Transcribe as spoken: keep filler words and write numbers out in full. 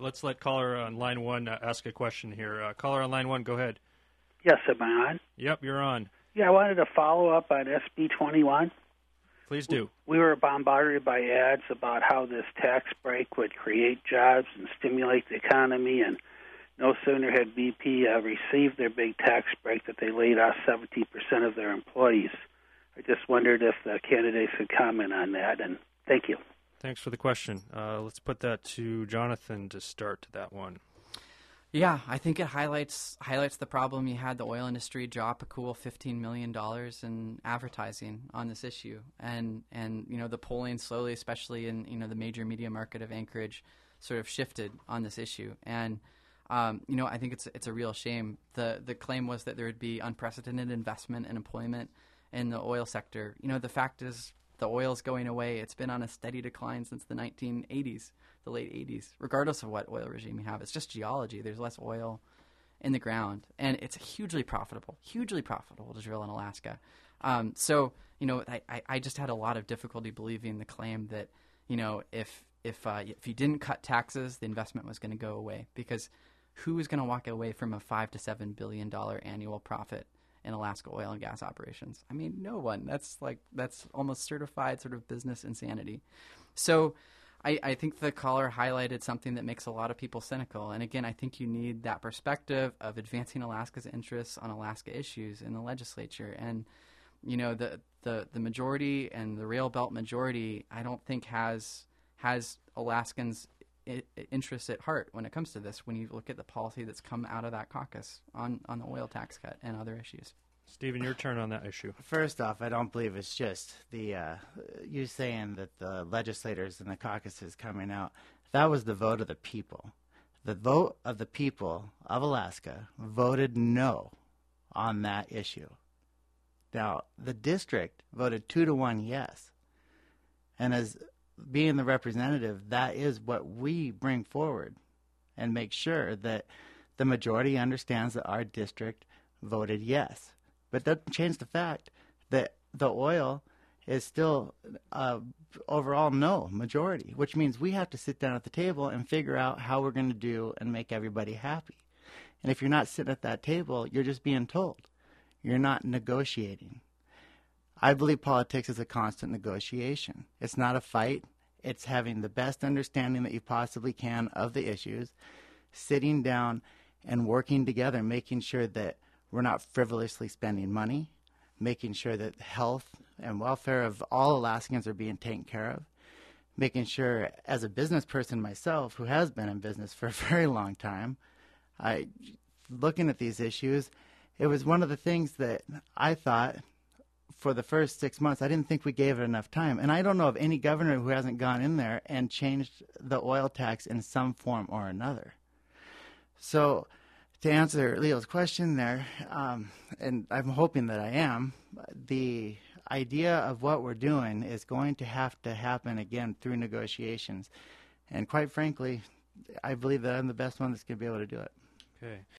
let's let caller on line one uh, ask a question here. Uh, caller on line one, go ahead. Yes, am I on? Yep, you're on. Yeah, I wanted to follow up on S B twenty-one. Please do. We were bombarded by ads about how this tax break would create jobs and stimulate the economy, and no sooner had B P uh, received their big tax break that they laid off seventy percent of their employees. I just wondered if the candidates could comment on that, and thank you. Thanks for the question. Uh, let's put that to Jonathan to start that one. Yeah, I think it highlights highlights the problem. You had the oil industry drop a cool fifteen million dollars in advertising on this issue, and and you know the polling slowly, especially in you know the major media market of Anchorage, sort of shifted on this issue. And um, you know I think it's it's a real shame. the The claim was that there would be unprecedented investment and employment in the oil sector. You know the fact is the oil's going away. It's been on a steady decline since the nineteen eighties. The late eighties, regardless of what oil regime you have. It's just geology. There's less oil in the ground, and it's hugely profitable, hugely profitable to drill in Alaska. Um, so, you know, I, I just had a lot of difficulty believing the claim that, you know, if if uh, if you didn't cut taxes, the investment was going to go away, because who is going to walk away from a five to seven billion dollar annual profit in Alaska oil and gas operations? I mean, no one. That's like that's almost certified sort of business insanity. So. I, I think the caller highlighted something that makes a lot of people cynical. And again, I think you need that perspective of advancing Alaska's interests on Alaska issues in the legislature. And, you know, the, the, the majority and the Rail Belt majority, I don't think has has Alaskans' I- interests at heart when it comes to this, when you look at the policy that's come out of that caucus on, on the oil tax cut and other issues. Stephen, your turn on that issue. First off, I don't believe it's just the uh, you saying that the legislators and the caucuses coming out. That was the vote of the people. The vote of the people of Alaska voted no on that issue. Now, the district voted two to one yes. And as being the representative, that is what we bring forward and make sure that the majority understands that our district voted yes. But that doesn't change the fact that the oil is still uh, overall no majority, which means we have to sit down at the table and figure out how we're going to do and make everybody happy. And if you're not sitting at that table, you're just being told. You're not negotiating. I believe politics is a constant negotiation. It's not a fight. It's having the best understanding that you possibly can of the issues, sitting down and working together, making sure that we're not frivolously spending money, making sure that health and welfare of all Alaskans are being taken care of, making sure, as a business person myself who has been in business for a very long time, I, looking at these issues, it was one of the things that I thought for the first six months, I didn't think we gave it enough time. And I don't know of any governor who hasn't gone in there and changed the oil tax in some form or another. So to answer Leo's question there, um, and I'm hoping that I am, the idea of what we're doing is going to have to happen again through negotiations. And quite frankly, I believe that I'm the best one that's going to be able to do it. Okay.